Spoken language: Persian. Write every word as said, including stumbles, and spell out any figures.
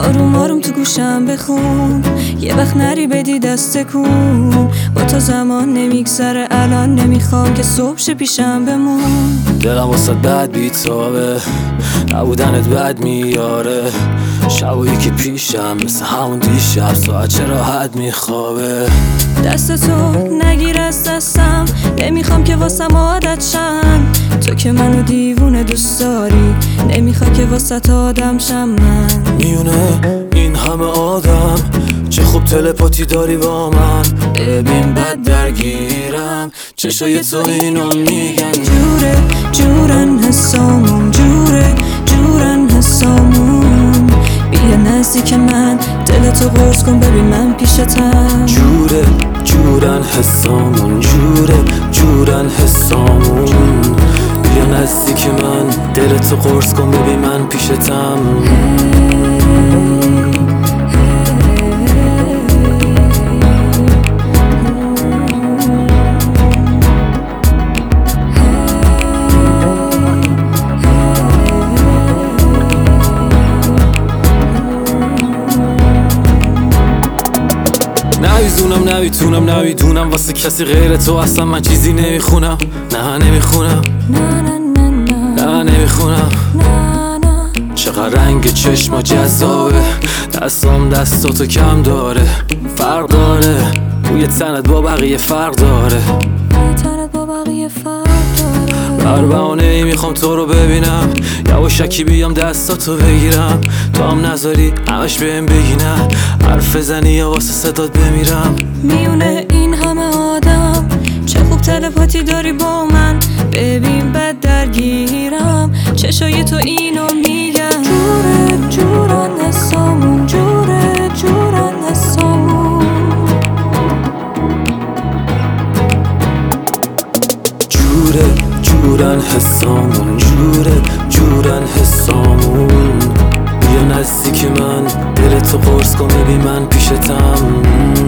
آروم آروم تو گوشم بخون، یه وقت نری بدی دست کن. با تو زمان نمیگذره الان، نمیخوام که صبح شه پیشم بمون. دلم واسه بد بیتابه، نبودنت بد میاره. شبایی که پیشم مثل همون دیشب ساعت چه راحت میخوابه. دست تو نگیر از دستم، نمیخوام که واسم عادت شم. تو که منو دیوونه دوست داری، نمیخوای که واسه آدم شم. من میونه این همه آدم، چه خوب تلپاتی داری با من. ببین بد درگیرم، چشای تو اینو میگن. جوره جورن حسامون، جوره جورن حسامون. بیا نزدیک من، دلتو قرص کن ببین من پیشتم. جوره جورن حسامون، جوره جورن حسامون. بیا نزدیک من، دلتو قرص کن ببین من پیشتم. نمیزونم نمیتونم نمیدونم واسه کسی غیر تو اصلا من چیزی نمیخونم. نه نمیخونم، نه نمیخونم. چقدر رنگ چشما جذابه، دستام دستاتو کم داره. فرق داره بوی تنت با بقیه فرق داره. بر بهانه ای میخوام تو رو ببینم، یواشکی بیام دستاتو بگیرم. تو هم نذاری همش بهم بگی نه، حرف بزنی یا واسه صدات بمیرم. میونه این همه آدم، چه خوب تلپاتی داری با من. ببین بد درگیرم، چشای تو اینو میگن. جوره جورن حسامون، جوره جورن حسامون. جوره جورن حسامون، جوره جورن حسامون. بیا نزدیک من، دلتو قرص کن ببین من پیشتم.